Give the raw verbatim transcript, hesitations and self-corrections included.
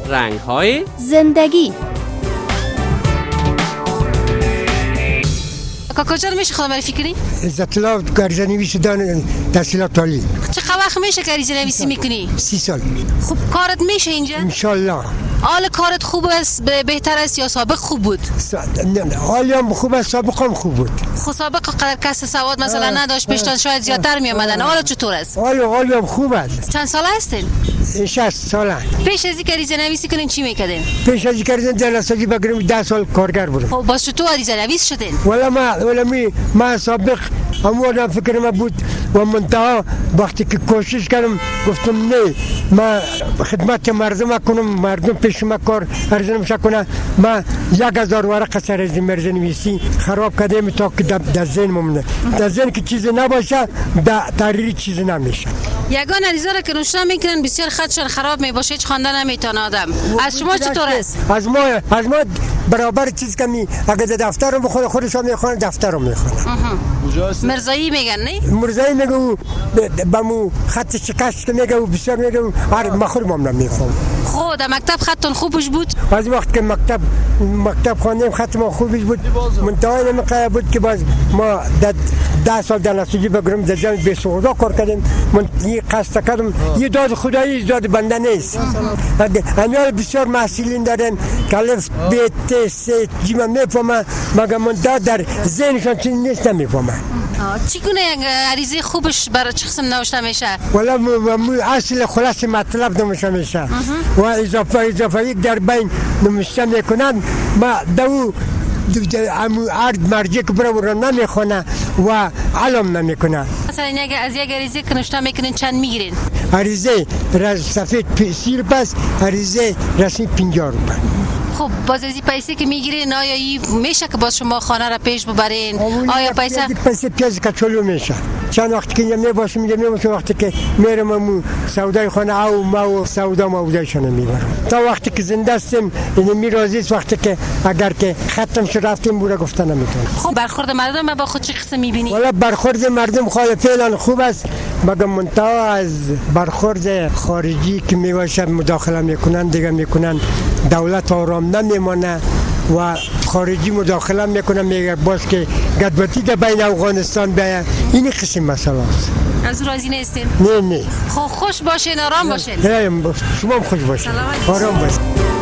رنگ‌های زندگی. کجا میشه خود معرفی کنی؟ عزت الله گرزنویس دان تحصیلات عالی. چه وقت میشه که گرزنویسی میکنی؟ سی سال. خب کارت میشه اینجا؟ ان شاء الله. حال کارت خوب است، بهتر است یا سابق خوب بود؟ حالی هم خوب است، سابق هم خوب بود. خب سابق قدر کس سواد مثلا نداشت، پیشتان شاید زیادتر می اومدن. حالا چطور است؟ حالی حالی هم خوب است. چند ساله هستین؟ شصت ساله. پیش از اینکه گرزنویسی کنین چی میکردین؟ پیش از اینکه گرزنویسی بگیرم ده سال کارگر بودم. خب باز چطور گرزنویس شدین؟ ولی ما ولی می ما سابق همون فکر ما بود و منتها وقتی که کوشش کردم گفتم نه ما خدمت مردم کنم، مردم پیش ما کار ارزش نمیشه کنه. ما یک هزار ورقه سر از گرزنویسی خراب کردم تا که در ذهن مونده. در ذهن که چیزی نباشه در تحریر چیزی نمیشه. یگان عریضه را که نوشته میکنن بسیار خطشون خراب میباشه، هیچ خوانده نمیتونه آدم. از شما چطور است؟ از ما از ما برابر چیز کمی اگه دفتر رو بخونه خودش هم میخونه دفتر رو میخونه. مرزایی میگن نه؟ مرزایی میگه با مو خط شکست که میگه بسیار میگه هر مخور مام نمیخوام. خب در مکتب خطتون خوبش بود؟ از وقت که مکتب مکتب خواندیم خط ما خوبش بود. منتهای نمیقه بود که باز ما ده سال در نسوجی بگرم در جمع به سودا کار کردیم. من این قصد کردم یه داد خدایی داد بنده نیست. همیال بسیار محصولین دارن که الف ب ت س جیما میفهمن مگر من در ذهنشان چیزی نیست نمیفهمن. چیگونه یک عریضه خوبش برای چه قسم نوشته میشه؟ والا مو اصل خلاص مطلب نوشته میشه و اضافه اضافه یک در بین نوشته میکنن. ما دو عرض مرجع که برای نمیخونه و علم نمیکنه. مثلا اگه از یک عریضه که نوشته میکنین چند میگیرین؟ عریضه سفید سی روپیه، عریضه رسمی پنجاه روپیه. خب باز از این پیسه که میگیرین آیا این میشه که باز شما خانه را پیش ببرین؟ آیا پیسه پیسه پیاز کچولو میشه. چند وقتی که میباشم میگم میباشم وقتی که میرم مو سودای خانه او ما سودا مودایشون میبرم. تا وقتی که زنده هستم این میرازیست وقتی که اگر که ختم شد رفتیم بوده گفتن نمیتونم. خب برخورد مردم با خود چه قسم میبینی؟ والا برخورد مردم خاله فعلا خوب است مگر منتها از برخورد خارجی که میباشه مداخله میکنن دیگه میکنن دولت آرام نمیمانه و خارجی مداخله میکنه میگه باز که گدبتی در بین افغانستان بیاید. این قسم مسئله است. از راضی نیستین؟ نه نه. خب خوش باشین، آرام باشین. شما هم خوش باشین، آرام باشین.